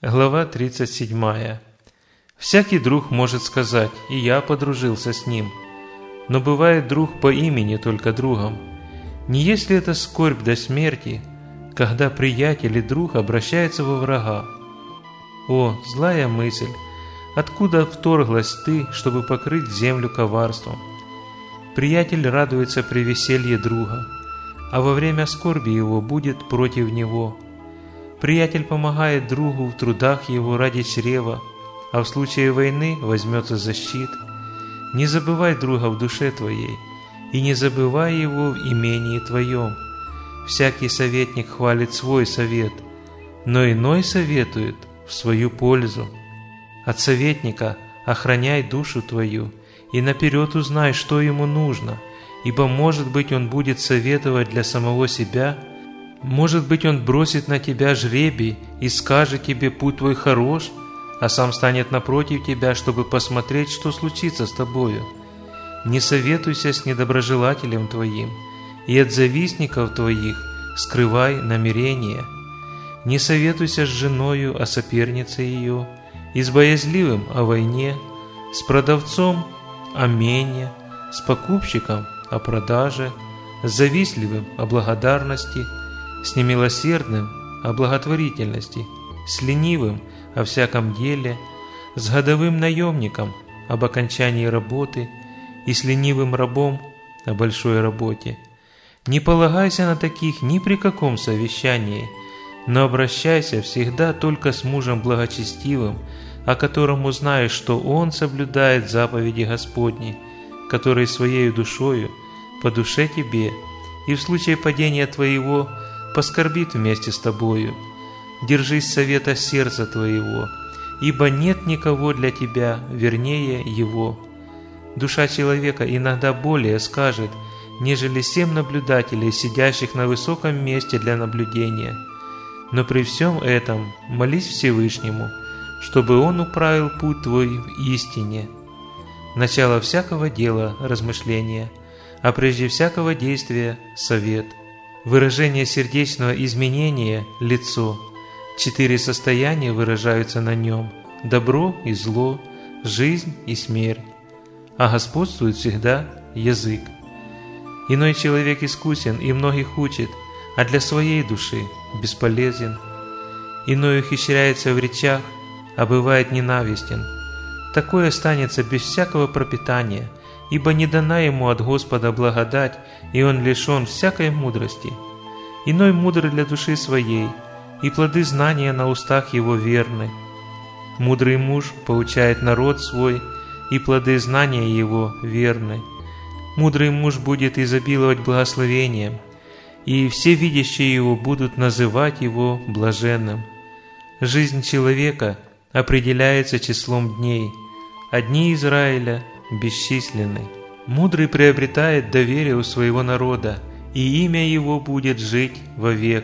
Глава 37. Всякий друг может сказать: «И я подружился с ним». Но бывает друг по имени только другом. Не есть ли это скорбь до смерти, когда приятель и друг обращаются во врага? О, злая мысль! Откуда вторглась ты, чтобы покрыть землю коварством? Приятель радуется при веселье друга, а во время скорби его будет против него. Приятель помогает другу в трудах его ради чрева, а в случае войны возьмется за щит. Не забывай друга в душе твоей, и не забывай его в имении твоем. Всякий советник хвалит свой совет, но иной советует в свою пользу. От советника охраняй душу твою, и наперед узнай, что ему нужно, ибо, может быть, он будет советовать для самого себя. Может быть, он бросит на тебя жребий и скажет тебе: «Путь твой хорош», а сам станет напротив тебя, чтобы посмотреть, что случится с тобою. Не советуйся с недоброжелателем твоим, и от завистников твоих скрывай намерения. Не советуйся с женою о сопернице ее, и с боязливым о войне, с продавцом о мене, с покупщиком о продаже, с завистливым о благодарности, с немилосердным о благотворительности, с ленивым о всяком деле, с годовым наемником об окончании работы и с ленивым рабом о большой работе. Не полагайся на таких ни при каком совещании, но обращайся всегда только с мужем благочестивым, о котором узнаешь, что он соблюдает заповеди Господни, который своею душою по душе тебе, и в случае падения твоего поскорбит вместе с тобою. Держись совета сердца твоего, ибо нет никого для тебя вернее его. Душа человека иногда более скажет, нежели 7 наблюдателей, сидящих на высоком месте для наблюдения. Но при всем этом молись Всевышнему, чтобы Он управил путь твой в истине. Начало всякого дела – размышления, а прежде всякого действия – совет. Выражение сердечного изменения – лицо. 4 состояния выражаются на нем – добро и зло, жизнь и смерть. А господствует всегда язык. Иной человек искусен и многих учит, а для своей души бесполезен. Иной ухищряется в речах, а бывает ненавистен. Такой останется без всякого пропитания, ибо не дана ему от Господа благодать, и он лишен всякой мудрости. Иной мудр для души своей, и плоды знания на устах его верны. Мудрый муж поучает народ свой, и плоды знания его верны. Мудрый муж будет изобиловать благословением, и все видящие его будут называть его блаженным. Жизнь человека определяется числом дней, а дни Израиля бесчисленны. Мудрый приобретает доверие у своего народа, и имя его будет жить вовек.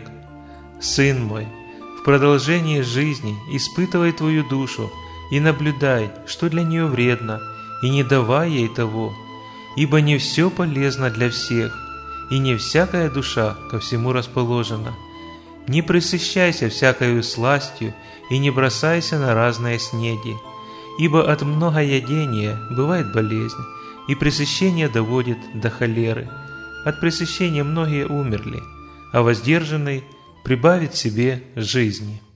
Сын мой, в продолжении жизни испытывай твою душу и наблюдай, что для нее вредно, и не давай ей того, ибо не все полезно для всех, и не всякая душа ко всему расположена. Не пресыщайся всякою сластью и не бросайся на разные снеди, ибо от многоядения бывает болезнь, и пресыщение доводит до холеры. От пресыщения многие умерли, а воздержанный прибавит себе жизни.